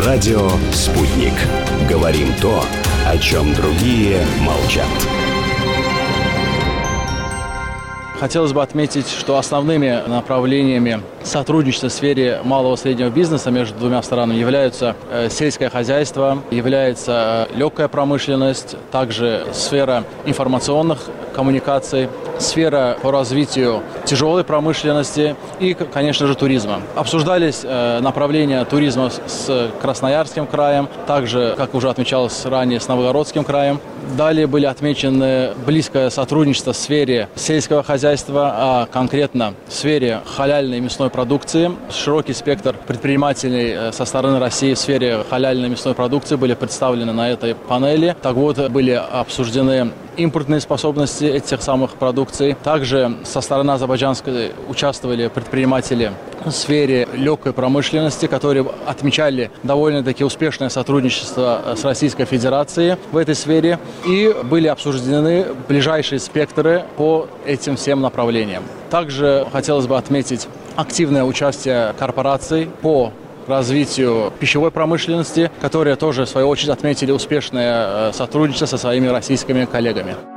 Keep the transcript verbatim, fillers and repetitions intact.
Радио «Спутник». Говорим то, о чем другие молчат. Хотелось бы отметить, что основными направлениями сотрудничества в сфере малого и среднего бизнеса между двумя странами являются сельское хозяйство, является легкая промышленность, также сфера информационных коммуникаций, сфера по развитию тяжелой промышленности и, конечно же, туризма. Обсуждались направления туризма с Красноярским краем, также, как уже отмечалось ранее, с Новгородским краем. Далее были отмечены близкое сотрудничество в сфере сельского хозяйства, а конкретно в сфере халяльной мясной продукции. Широкий спектр предпринимателей со стороны России в сфере халяльной мясной продукции были представлены на этой панели. Так вот, были обсуждены импортные способности этих самых продукций. Также со стороны азербайджанской участвовали предприниматели в сфере легкой промышленности, которые отмечали довольно-таки успешное сотрудничество с Российской Федерацией в этой сфере. И были обсуждены ближайшие спектры по этим всем направлениям. Также хотелось бы отметить активное участие корпораций по развитию пищевой промышленности, которые тоже, в свою очередь, отметили успешное сотрудничество со своими российскими коллегами.